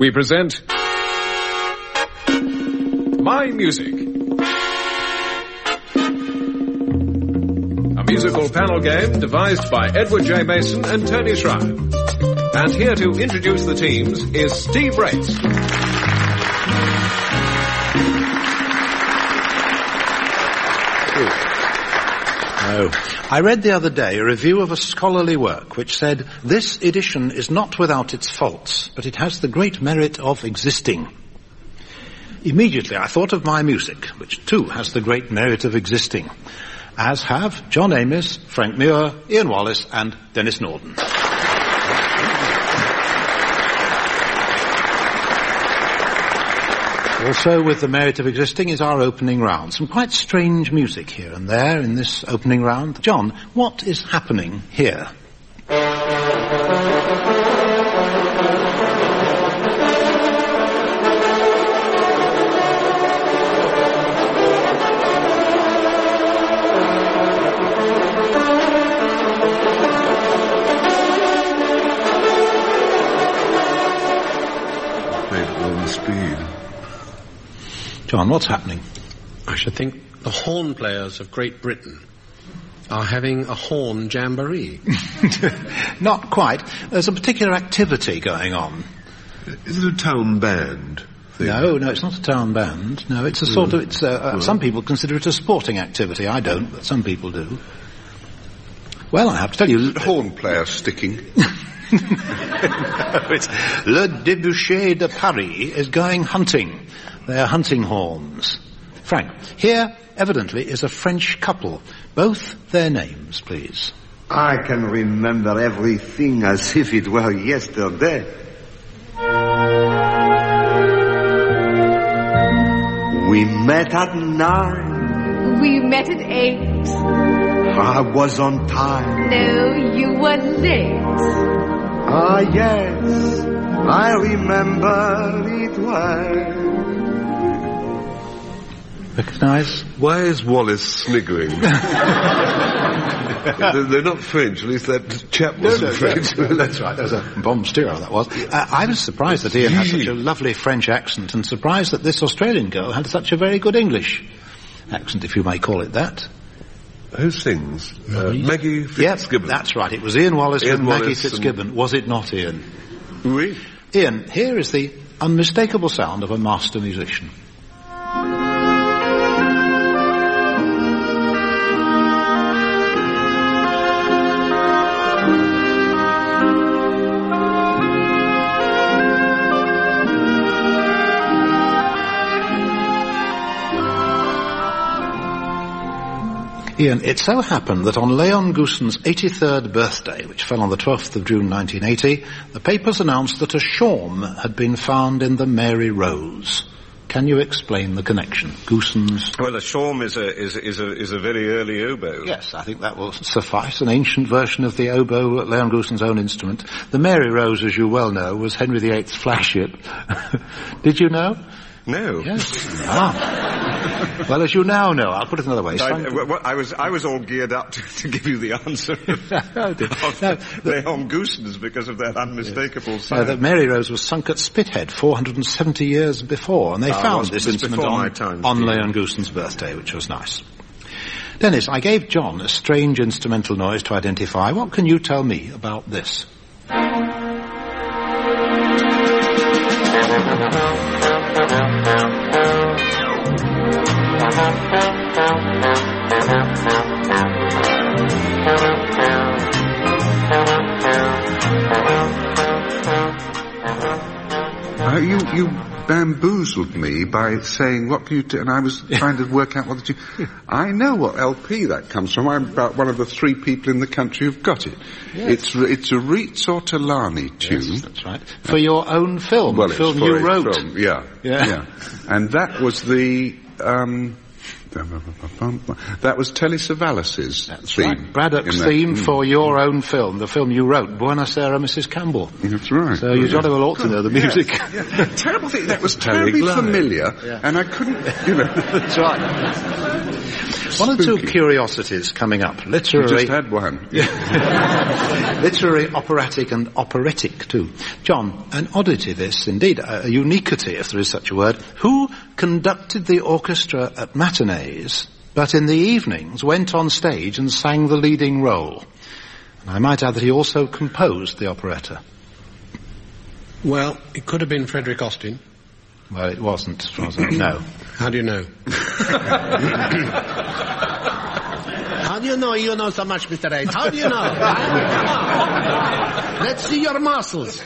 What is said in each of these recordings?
we present My Music, a musical panel game devised by Edward J. Mason and Tony Schreier. And here to introduce the teams is Steve Race. I read the other day a review of a scholarly work which said, "This edition is not without its faults, but it has the great merit of existing." Immediately I thought of My Music, which too has the great merit of existing, as have John Amis, Frank Muir, Ian Wallace and Dennis Norden. Also with the merit of existing is our opening round. Some quite strange music here and there in this opening round. John, what is happening here? John, what's happening? I should think the horn players of Great Britain are having a horn jamboree. Not quite. There's a particular activity going on. Is it a town band thing? No, it's not a town band. No, it's a sort of, some people consider it a sporting activity. I don't, but some people do. Well, I have to tell you... Horn player sticking. No, it's Le Débouché de Paris is going hunting. They're hunting horns. Frank, here, evidently, is a French couple. Both their names, please. I can remember everything as if it were yesterday. We met at 9. We met at 8. I was on time. No, you were late. Ah, yes, I remember it well. Recognise? Why is Wallace sniggering? They're not French, at least that chap wasn't French. That's right, that was a bomb stereo, that was. I was surprised that Ian had such a lovely French accent, and surprised that this Australian girl had such a very good English accent, if you may call it that. Who sings? Maggie Fitzgibbon. Yep, that's right, it was Ian Wallace with Maggie Fitzgibbon. Was it not, Ian? Oui. Ian, here is the unmistakable sound of a master musician. Ian, it so happened that on Leon Goossen's 83rd birthday, which fell on the 12th of June 1980, the papers announced that a shawm had been found in the Mary Rose. Can you explain the connection? Goossen's... Well, a shawm is a very early oboe. Yes, I think that will suffice. An ancient version of the oboe, Leon Goossen's own instrument. The Mary Rose, as you well know, was Henry VIII's flagship. Did you know? No. Yes. Well, as you now know, I'll put it another way. I was all geared up to give you the answer. Leon Goossen's because of that unmistakable sound. The Mary Rose was sunk at Spithead 470 years before, and they found this instrument on Leon Goossen's birthday, which was nice. Dennis, I gave John a strange instrumental noise to identify. What can you tell me about this? You bamboozled me by saying, what can you do? And I was trying to work out what I know what LP that comes from. I'm about one of the 3 people in the country who've got it. Yes. It's a Reitz Ortolani tune. Yes, that's right. For your own film, well, the film you wrote. Yeah. And that was the That was Telly Savalas's theme. Right. Braddock's theme for your own film, the film you wrote, Buenos Aires, Mrs. Campbell. That's right. So you jolly well ought to know the music. Yeah. Terrible thing. That was terribly familiar, and I couldn't, That's right. One or two curiosities coming up. Literary. You just had one. Literary, operatic, and operatic too. John, an oddity this, indeed, a uniquity, if there is such a word. Who conducted the orchestra at matinees, but in the evenings went on stage and sang the leading role? And I might add that he also composed the operetta. Well, it could have been Frederick Austin. Well, it wasn't, as far as I know. How do you know? How do you know you know so much, Mr. Hayes? How do you know? Let's see your muscles.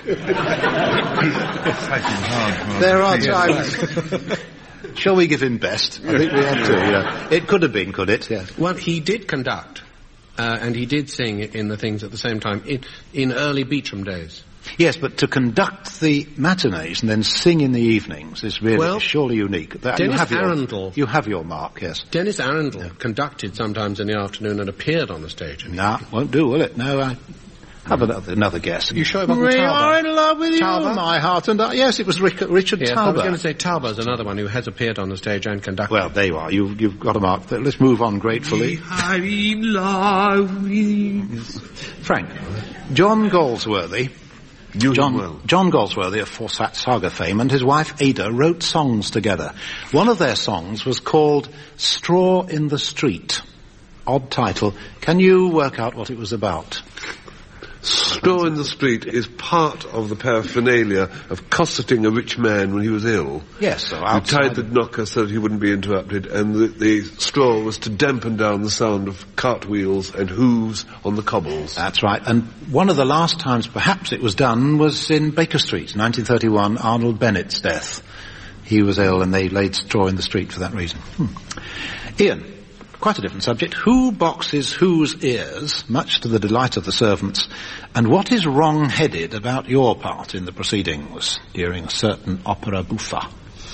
There are times. Shall we give him best? I think we have to. It could have been, could it? Yes. Well, he did conduct, and he did sing in the things at the same time, in early Beecham days. Yes, but to conduct the matinees and then sing in the evenings is really surely unique. Dennis Arundel. You have your mark, yes. Dennis Arundel conducted sometimes in the afternoon and appeared on the stage. No, won't do, will it? No, I have another guess. You sure it wasn't We Tauber? are in love with Tauber? you, my heart and yes, it was Richard Yes, Tauber. I was going to say Tauber's another one who has appeared on the stage and conducted. Well, there you are. You've got a mark. Let's move on gratefully. I'm in love with... Frank, John Galsworthy. Well. John Galsworthy of Forsat Saga fame and his wife Ada wrote songs together. One of their songs was called Straw in the Street. Odd title. Can you work out what it was about? Straw in the Street is part of the paraphernalia of cosseting a rich man when he was ill. Yes, so He tied the knocker so that he wouldn't be interrupted, and the straw was to dampen down the sound of cartwheels and hooves on the cobbles. That's right. And one of the last times perhaps it was done was in Baker Street, 1931, Arnold Bennett's death. He was ill and they laid straw in the street for that reason. Ian. Quite a different subject. Who boxes whose ears, much to the delight of the servants, and what is wrong-headed about your part in the proceedings during a certain opera buffa?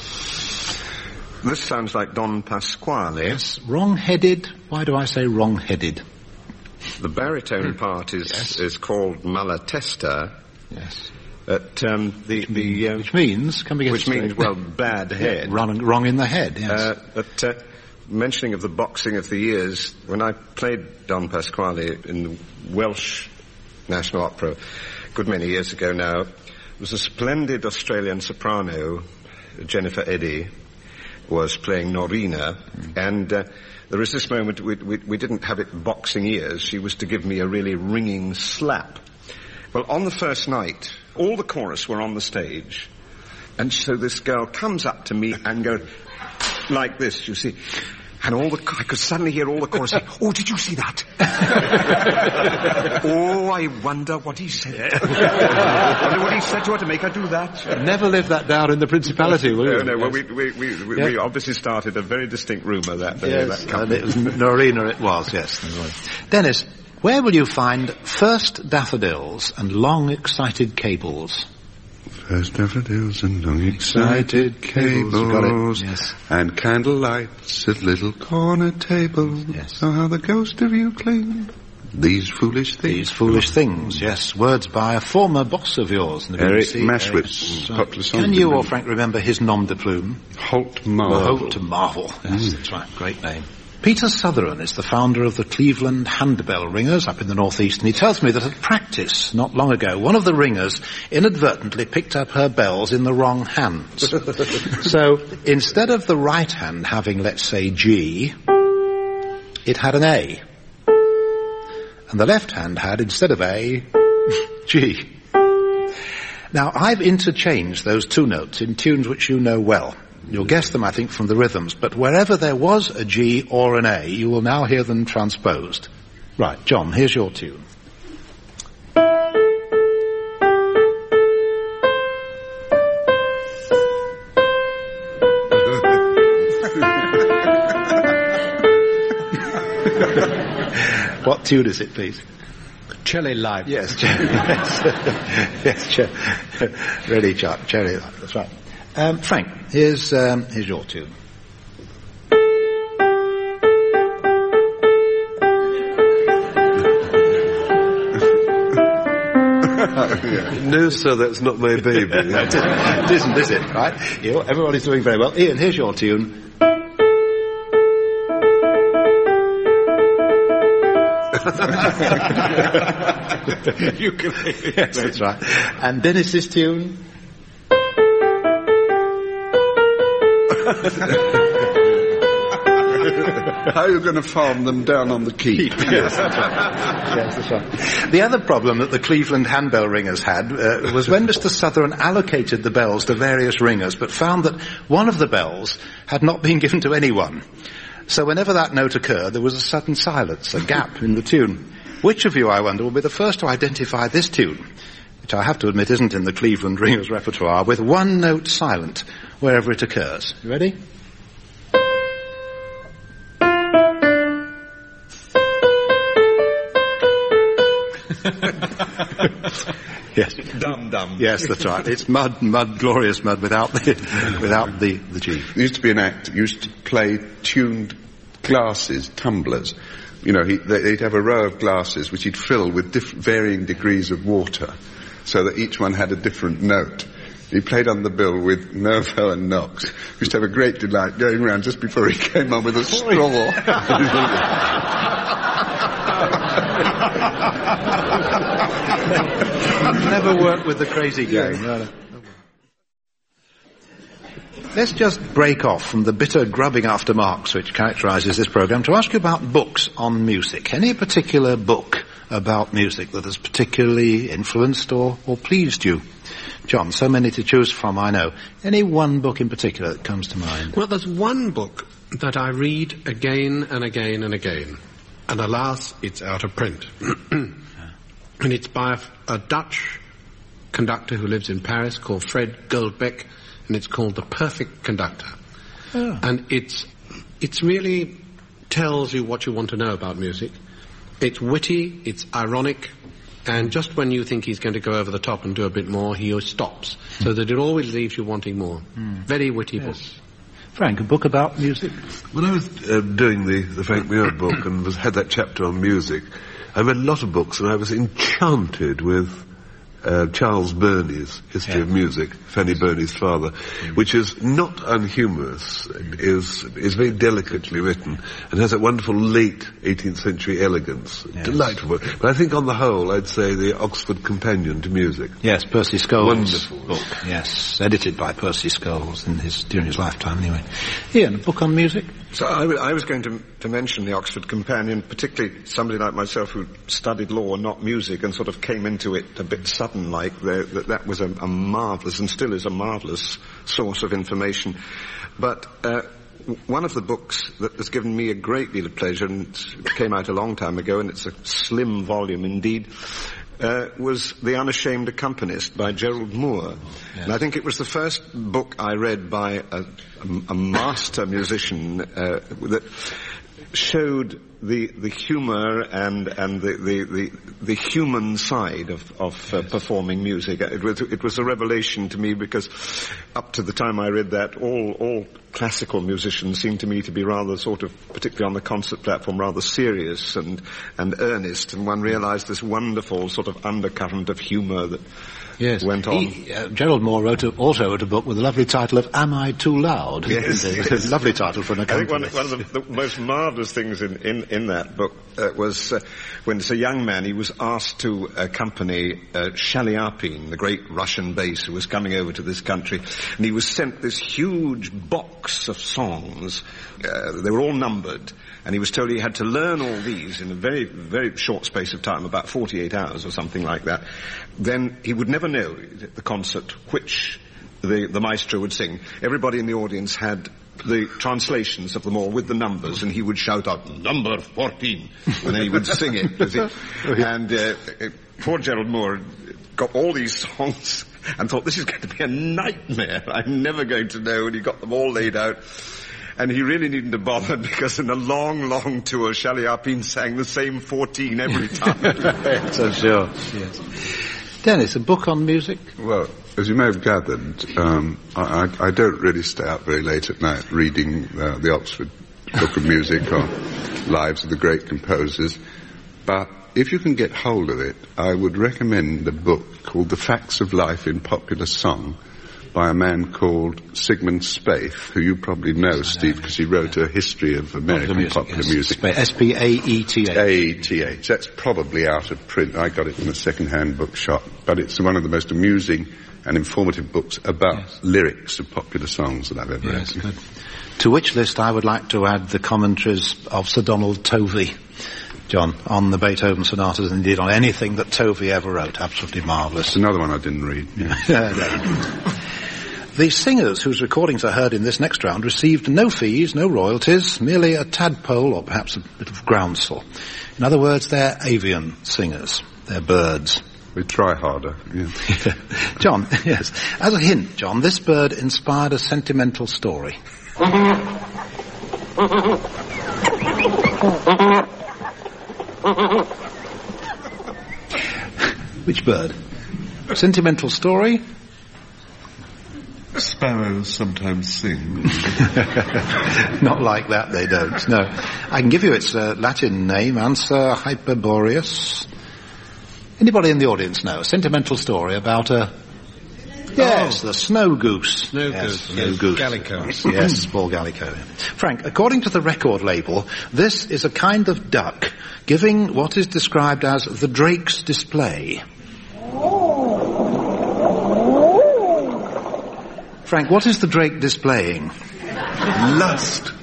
This sounds like Don Pasquale. Yes, wrong-headed. Why do I say wrong-headed? The baritone part is called Malatesta. Yes. Which means, well, bad head. Wrong in the head, yes. But mentioning of the boxing of the ears, when I played Don Pasquale in the Welsh National Opera a good many years ago now, there was a splendid Australian soprano, Jennifer Eddy, was playing Norina, and there was this moment, we didn't have it boxing ears, she was to give me a really ringing slap. Well, on the first night, all the chorus were on the stage, and so this girl comes up to me and goes, like this, you see. And I could suddenly hear all the chorus say, "Oh, did you see that?" Oh, I wonder what he said. I wonder what he said to her to make her do that. Never live that down in the Principality, will you? No, well, we obviously started a very distinct rumour that yes, that and it was Norina it was, yes. Dennis, where will you find first daffodils and long excited cables? First daffodils and long excited cables, yes. And candlelights at little corner tables. Yes. So how the ghost of you cling. These foolish things. These foolish things, yes. Words by a former boss of yours in the Eric BBC. Mashwitz. Popular song. Can you or Frank remember his nom de plume? Holt Marvel. Holt Marvel. Yes, that's right. Great name. Peter Sutherland is the founder of the Cleveland Handbell Ringers up in the northeast, and he tells me that at practice, not long ago, one of the ringers inadvertently picked up her bells in the wrong hands. So, instead of the right hand having, let's say, G, it had an A. And the left hand had, instead of A, G. Now, I've interchanged those two notes in tunes which you know well. You'll guess them, I think, from the rhythms, but wherever there was a G or an A, you will now hear them transposed. Right, John, here's your tune. What tune is it, please? Cherry Light. Yes, Cherry. Yes, ready, Chuck. Cherry Light. That's right. Frank, here's your tune. No, sir, that's not my baby. It isn't, is it? Right? Everybody's doing very well. Ian, here's your tune. Ukulele. Yes, that's right. And Dennis's tune. How are you going to farm them down on the keep? Yes, that's right. Yes, that's right. The other problem that the Cleveland handbell ringers had was when Mr. Sutherland allocated the bells to various ringers, but found that one of the bells had not been given to anyone. So whenever that note occurred, there was a sudden silence, a gap in the tune. Which of you, I wonder, will be the first to identify this tune, which I have to admit isn't in the Cleveland ringers' repertoire, with one note silent wherever it occurs? You ready? Yes. Dum-dum. Yes, that's right. It's mud, glorious mud, without the G. There used to be an act that used to play tuned glasses, tumblers. You know, they'd have a row of glasses which he'd fill with varying degrees of water, so that each one had a different note. He played on the bill with Nervo and Knox. He used to have a great delight going around just before he came on with a straw. Never worked with the crazy gang. No. Let's just break off from the bitter grubbing after marks which characterises this programme to ask you about books on music. Any particular book about music that has particularly influenced or pleased you? John, so many to choose from, I know. Any one book in particular that comes to mind? Well, there's one book that I read again and again and again. And alas, it's out of print. And it's by a Dutch conductor who lives in Paris called Fred Goldbeck, and it's called The Perfect Conductor. Oh. And it's really tells you what you want to know about music. It's witty, it's ironic, and just when you think he's going to go over the top and do a bit more, he stops, so that it always leaves you wanting more. Very witty book. Frank, a book about music? When I was doing the Frank Muir book and had that chapter on music, I read a lot of books and I was enchanted with Charles Burney's History of Music, Fanny Burney's father, which is not unhumorous, is very delicately written, and has that wonderful late 18th century elegance. Delightful book. But I think on the whole, I'd say the Oxford Companion to Music. Yes, Percy Scholes' wonderful book. Yes, edited by Percy Scholes during his lifetime anyway. Ian, a book on music? So I was going to mention the Oxford Companion, particularly somebody like myself who studied law, not music, and sort of came into it a bit sudden-like. That was a marvellous, and still is a marvellous, source of information. But one of the books that has given me a great deal of pleasure, and it came out a long time ago, and it's a slim volume indeed, was The Unashamed Accompanist by Gerald Moore. Yes. And I think it was the first book I read by a master musician that showed the humour and the human side of performing music. It was a revelation to me, because up to the time I read that, all classical musicians seemed to me to be rather sort of, particularly on the concert platform, rather serious and earnest, and one realised this wonderful sort of undercurrent of humour that went on. Gerald Moore also wrote a book with the lovely title of Am I Too Loud? Yes. It's a lovely title for an accompanist. I think one of the most marvellous things in that book was when, as a young man, he was asked to accompany Shaliapin, the great Russian bass who was coming over to this country, and he was sent this huge box of songs. They were all numbered, and he was told he had to learn all these in a very, very short space of time, about 48 hours or something like that. Then he would never know at the concert which the maestro would sing. Everybody in the audience had the translations of them all with the numbers, and he would shout out, "Number 14," and then he would sing it. And poor Gerald Moore got all these songs and thought, this is going to be a nightmare. I'm never going to know, and he got them all laid out. And he really needn't have bothered, because in a long, long tour, Shaliapin sang the same 14 every time. So sure. Yes. Dennis, a book on music? Well, as you may have gathered, I don't really stay up very late at night reading the Oxford Book of Music or Lives of the Great Composers, but if you can get hold of it, I would recommend a book called The Facts of Life in Popular Song by a man called Sigmund Spaeth, who you probably know, Steve, because he wrote a history of American popular music. Spaeth. A-E-T-H. That's probably out of print. I got it from a second-hand bookshop, but it's one of the most amusing and informative books about lyrics of popular songs that I've ever read. Good. To which list I would like to add the commentaries of Sir Donald Tovey, John, on the Beethoven sonatas, and indeed on anything that Tovey ever wrote. Absolutely marvellous. It's another one I didn't read. Yeah. The singers whose recordings are heard in this next round received no fees, no royalties, merely a tadpole or perhaps a bit of groundsel. In other words, they're avian singers. They're birds. We try harder. Yeah. John, yes. As a hint, John, this bird inspired a sentimental story. Which bird? Sentimental story? Sparrows sometimes sing. Not like that, they don't. No. I can give you its Latin name, Ansa hyperboreus. Anybody in the audience know? A sentimental story about a... Yes, the snow goose. Snow goose. Gallico. Yes, Paul Gallico. Frank, according to the record label, this is a kind of duck giving what is described as the Drake's display. Frank, what is the Drake displaying? Lust.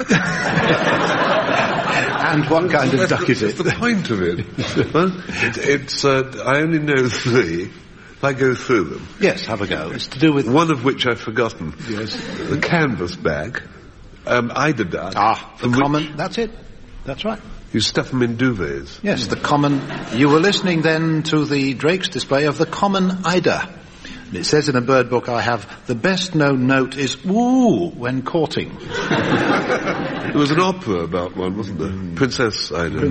And what kind of duck is it? What's the point of it? It's I only know three. If I go through them. Yes, have a go. It's to do with... One of which I've forgotten. Yes. The canvas bag. Eider duck. The common... That's it. That's right. You stuff them in duvets. Yes, the common... You were listening then to the Drake's display of the common eider. It says in a bird book I have, the best known note is ooh when courting. There was an opera about one, wasn't there? Princess Eider.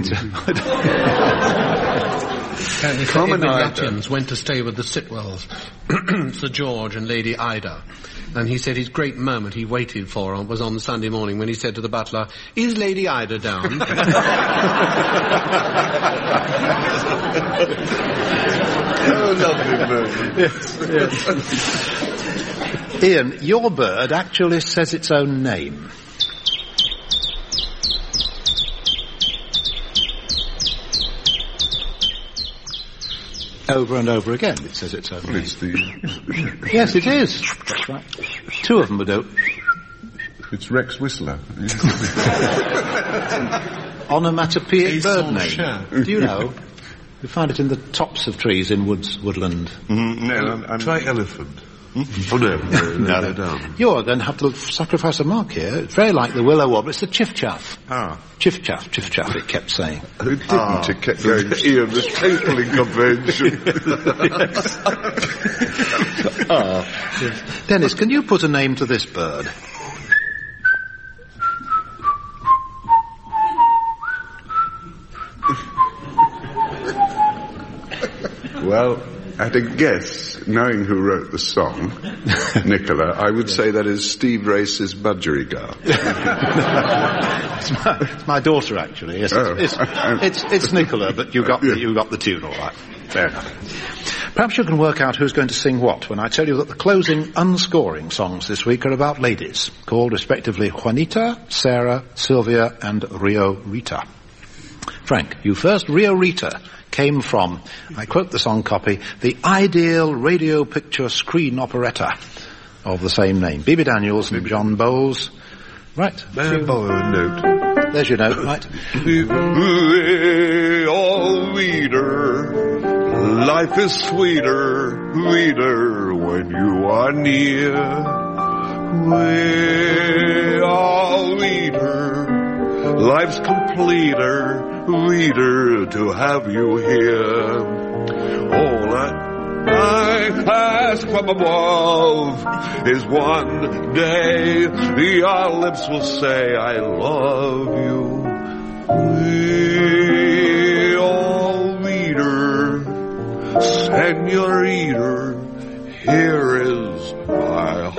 Common Lutyens went to stay with the Sitwells, Sir George and Lady Ida. And he said his great moment he waited for was on Sunday morning when he said to the butler, "Is Lady Ida down?" Oh, lovely moment. Yes. Ian, your bird actually says its own name. Over and over again, it says its own name. Yes, it is. That's right. Two of them would do. It's Rex Whistler. Onomatopoeic bird name. Do you know? You find it in the tops of trees in woodland. No, Try elephant. Oh, no, they're down. You're going to have to sacrifice a mark here. It's very like the willow warbler. It's the chiff-chaff. Chiff-chaff, it kept saying. It didn't. It kept going. Ian, the total incomprehension. Dennis, can you put a name to this bird? Well, at a guess, knowing who wrote the song, Nicola, I would say that is Steve Race's Budgerigar. It's my daughter, actually. Yes, it's Nicola, but you got the tune all right. Fair enough. Perhaps you can work out who's going to sing what when I tell you that the closing unscoring songs this week are about ladies, called respectively Juanita, Sarah, Sylvia, and Rio Rita. Frank, you first. Rio Rita came from, I quote the song copy, the ideal radio picture screen operetta of the same name. Bibi Daniels and John Bowles. Right. May I borrow a note? There's your note, right. All reader, life is sweeter, reader, when you are near. We all reader, life's completer, reader, to have you here. All I ask from above is one day your lips will say I love you. We all reader, senorita, here is my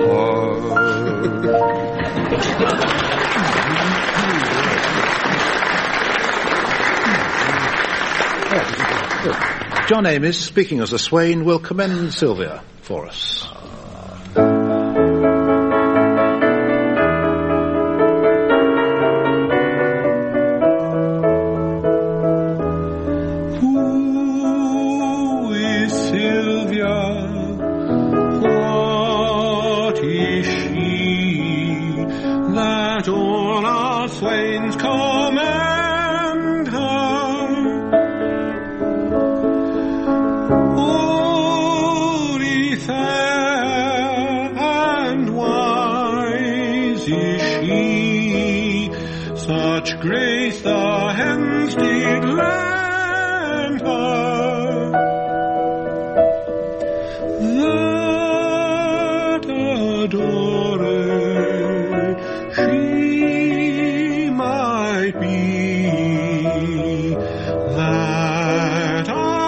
heart. John Ames, speaking as a swain, will commend Sylvia for us. Who is Sylvia? What is she that all our swains commend her? Holy, fair, and wise is she, such grace the heavens did lend her, that adored she might be, that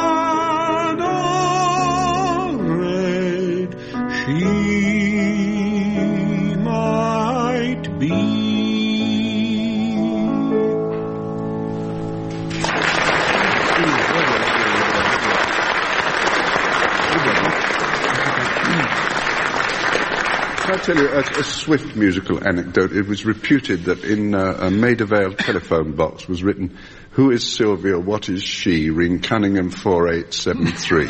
adored she might be. I'll tell you a swift musical anecdote. It was reputed that in a Maida Vale telephone box was written, "Who is Sylvia? What is she? Ring Cunningham 4873."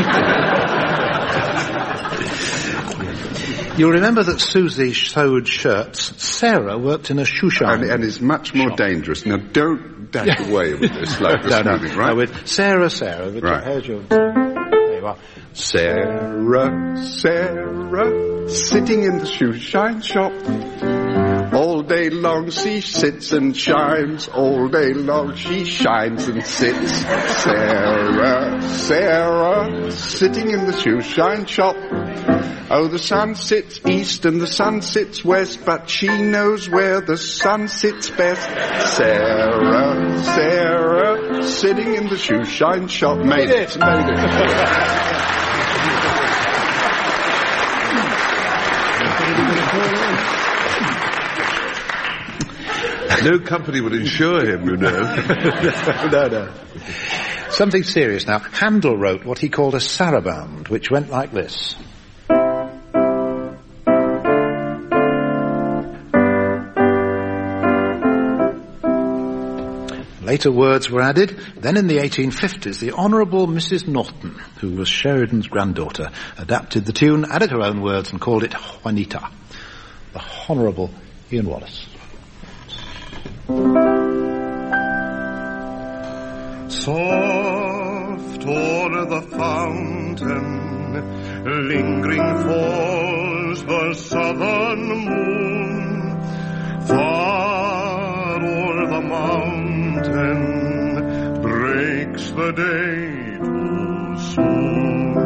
You'll remember that Susie sewed shirts. Sarah worked in a shoe shine. And it's much more dangerous. Now, don't dash away with this like this moving, right? No, with Sarah, with Right. here's your... There you are. Sarah, sitting in the shoe shine shop. All day long she sits and shines. All day long she shines and sits. Sarah, sitting in the shoe shine shop. Oh, the sun sits east and the sun sits west, but she knows where the sun sits best. Sarah, sitting in the shoe shine shop. Made it. No company would insure him, you know. No. Something serious now. Handel wrote what he called a saraband, which went like this. Later words were added. Then in the 1850s, the Honourable Mrs. Norton, who was Sheridan's granddaughter, adapted the tune, added her own words and called it Juanita. The Honourable Ian Wallace. Soft o'er the fountain, lingering falls the southern moon. Far o'er the mountain breaks the day too soon.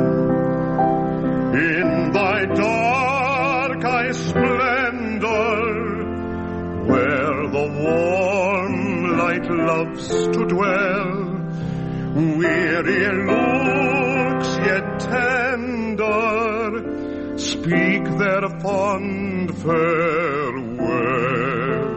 In thy dark eye splendor, where the warm light loves to dwell, weary looks yet tender speak their fond farewell.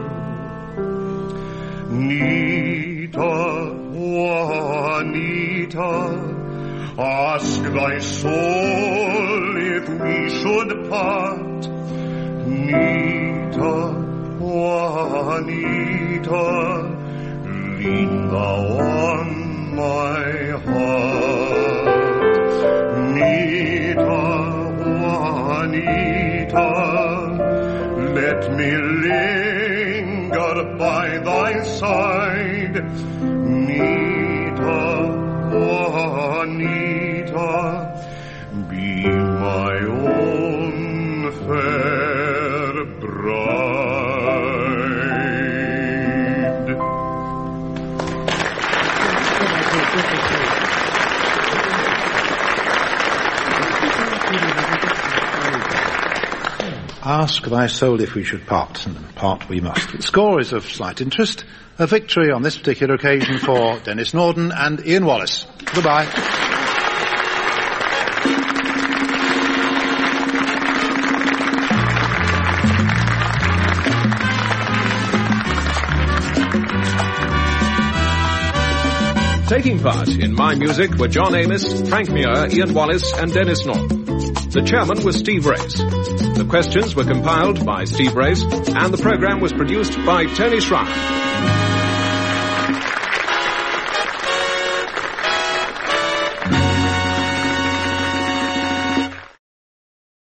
Nita, Juanita, ask thy soul if we should part. Nita, Juanita, lean thou on my heart. Nita, Juanita, let me linger by thy side. Nita, Juanita, be my own fair bride. Ask thy soul if we should part, and part we must. The score is of slight interest. A victory on this particular occasion for Dennis Norden and Ian Wallace. Goodbye. Taking part in My Music were John Amos, Frank Muir, Ian Wallace and Dennis North. The chairman was Steve Race. The questions were compiled by Steve Race and the program was produced by Tony Schreier.